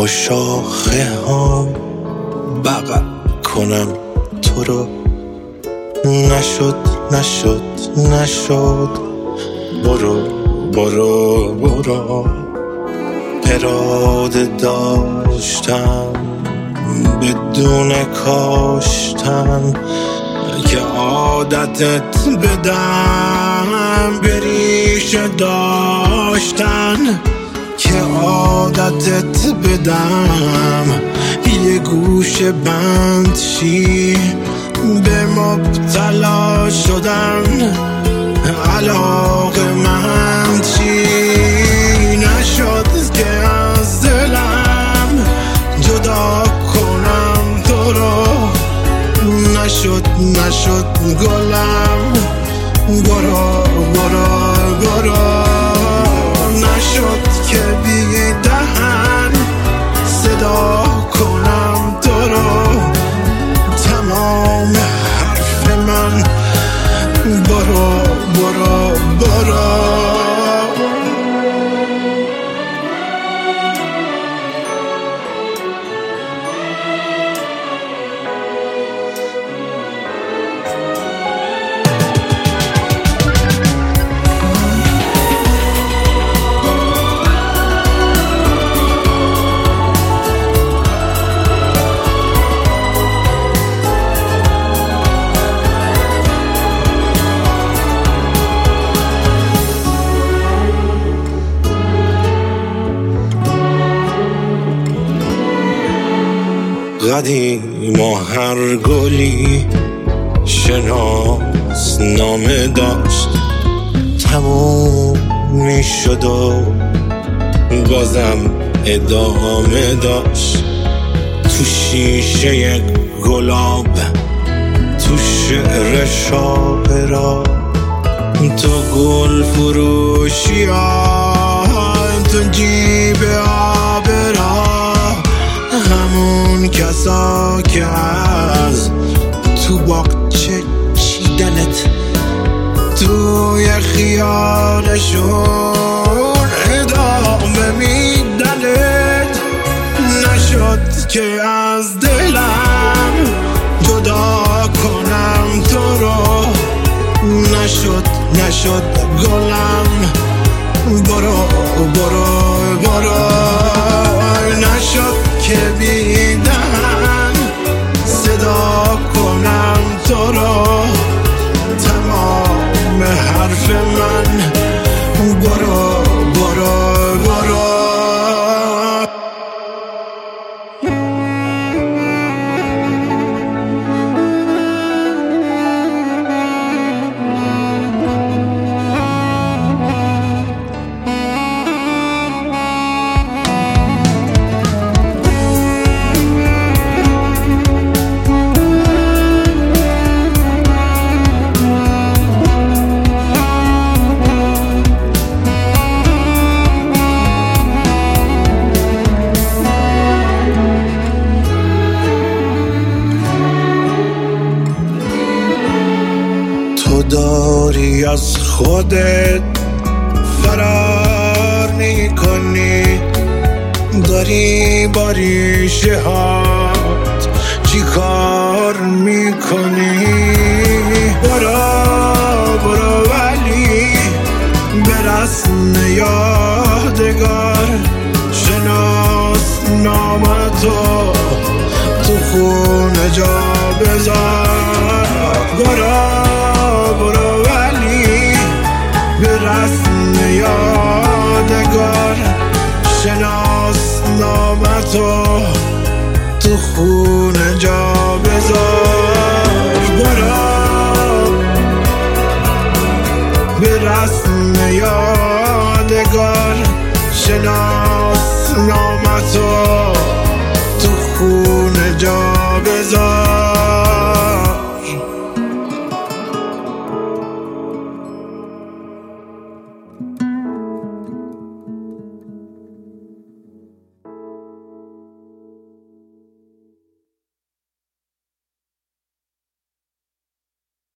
با شاخه ها بغل کنم تو رو. نشد نشد نشد، برو برو برو. اراده داشتم بدون کاشتن که عادتت بدم، بریشه داشتن که عادتت بدم. یه گوشه بند شی به مبتلا شدن، علاقه من چی. نشد که از دلم جدا کنم تو رو. نشد نشد گلم، برو برو برو. نشد که بی دهن صدا کنم تو رو. تمام حرف من برو برو برو. قدیم و هر گلی شناس نامه داشت، تموم می شد و بازم ادامه داشت. تو شیشه یک گلاب، تو شعر شاعرا، تو گل فروشی ها، تو جیب آبرا. همون کسا که از تو باغچه چیدنت، توی خیالشون ادامه میدنت. نشد که از دلم جدا کنم تو رو. نشد نشد گلم، برو برو برو. نشد که بی دهن صدا کنم تو رو. تمام حرف من برو برو برو. تو داری از خودت فرار میکنی، داری با ریشه هات چی کار میکنی. برو برو ولی به رسم یادگار، شناس نامتو تو خونه جا بذار. برو برو ولی به رسم یادگار، شناس نامتو تو خونه جا بذار. برو به رسم یادگار، شناس نامتو تو خونه جا بذار.